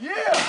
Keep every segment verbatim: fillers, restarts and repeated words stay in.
Yeah!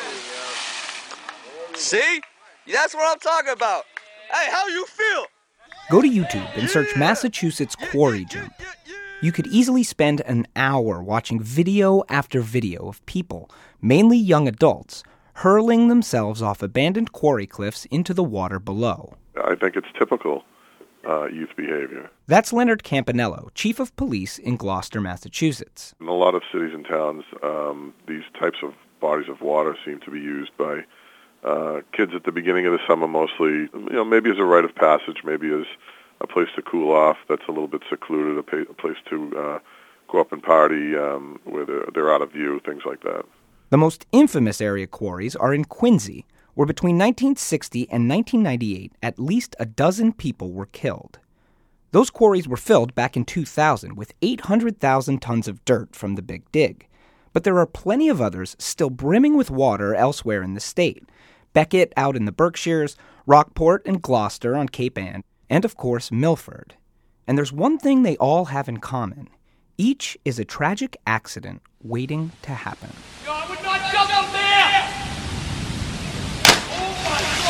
See? That's what I'm talking about. Hey, how you feel? Go to YouTube and search Massachusetts quarry jump. You could easily spend an hour watching video after video of people, mainly young adults, hurling themselves off abandoned quarry cliffs into the water below. I think it's typical uh, youth behavior. That's Leonard Campanello, chief of police in Gloucester, Massachusetts. In a lot of cities and towns, um, these types of bodies of water seem to be used by uh, kids at the beginning of the summer mostly, you know, maybe as a rite of passage, maybe as a place to cool off that's a little bit secluded, a, pa- a place to uh, go up and party um, where they're, they're out of view, things like that. The most infamous area quarries are in Quincy, where between nineteen sixty and nineteen ninety-eight, at least a dozen people were killed. Those quarries were filled back in two thousand with eight hundred thousand tons of dirt from the Big Dig. But there are plenty of others still brimming with water elsewhere in the state. Beckett out in the Berkshires, Rockport and Gloucester on Cape Ann, and of course Milford. And there's one thing they all have in common. Each is a tragic accident waiting to happen. No, I would not jump up there! Oh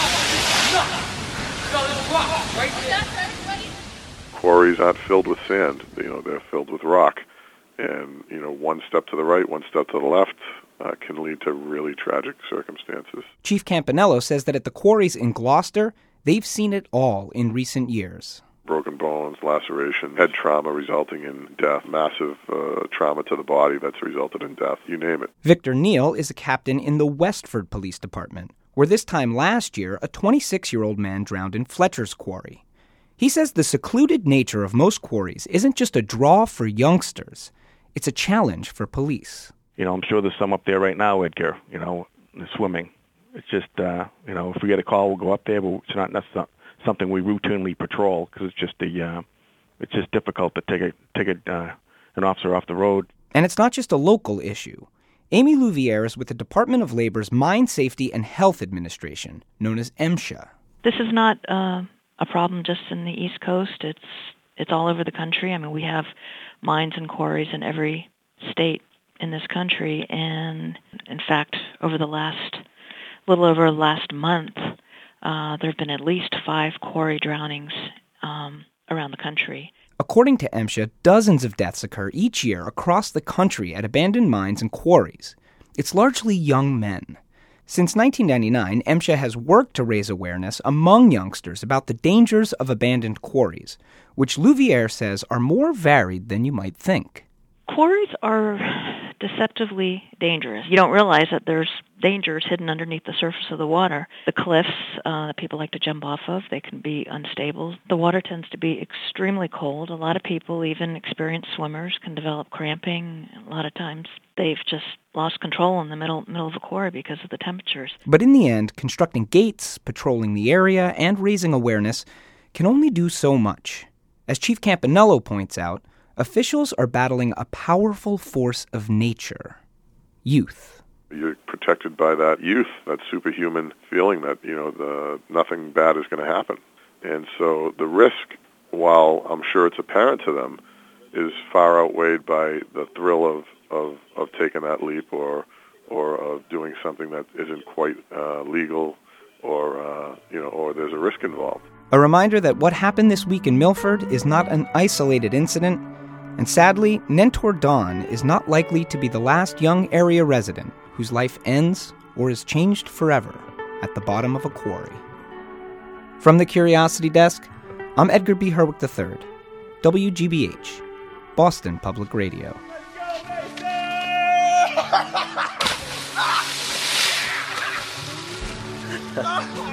my God! No, there's rock right there. Quarries aren't filled with sand. You know, they're filled with rock. And, you know, one step to the right, one step to the left uh, can lead to really tragic circumstances. Chief Campanello says that at the quarries in Gloucester, they've seen it all in recent years. Broken bones, laceration, head trauma resulting in death, massive uh, trauma to the body that's resulted in death, you name it. Victor Neal is a captain in the Westford Police Department, where this time last year, a twenty-six-year-old man drowned in Fletcher's Quarry. He says the secluded nature of most quarries isn't just a draw for youngsters. It's a challenge for police. You know, I'm sure there's some up there right now, Edgar, you know, swimming. It's just, uh, you know, if we get a call, we'll go up there, but it's not necessarily something we routinely patrol because it's just the, uh, it's just difficult to take a take a uh, an officer off the road. And it's not just a local issue. Amy Louviere is with the Department of Labor's Mine Safety and Health Administration, known as MSHA. This is not uh, a problem just in the East Coast. It's it's all over the country. I mean, we have mines and quarries in every state in this country, and in fact, over the last little over last month. Uh, there have been at least five quarry drownings um, around the country. According to MSHA, dozens of deaths occur each year across the country at abandoned mines and quarries. It's largely young men. Since nineteen ninety-nine, MSHA has worked to raise awareness among youngsters about the dangers of abandoned quarries, which Louviere says are more varied than you might think. Quarries are deceptively dangerous. You don't realize that there's dangers hidden underneath the surface of the water. The cliffs uh, that people like to jump off of, they can be unstable. The water tends to be extremely cold. A lot of people, even experienced swimmers, can develop cramping. A lot of times they've just lost control in the middle middle of a quarry because of the temperatures. But in the end, constructing gates, patrolling the area, and raising awareness can only do so much. As Chief Campanello points out, officials are battling a powerful force of nature, youth. You're protected by that youth, that superhuman feeling that, you know, the nothing bad is going to happen. And so the risk, while I'm sure it's apparent to them, is far outweighed by the thrill of, of, of taking that leap or or of doing something that isn't quite uh, legal or, uh, you know, or there's a risk involved. A reminder that what happened this week in Milford is not an isolated incident. And sadly, Nentor Dawn is not likely to be the last young area resident whose life ends or is changed forever at the bottom of a quarry. From the Curiosity Desk, I'm Edgar B. Herwick the third, W G B H, Boston Public Radio. Let's go,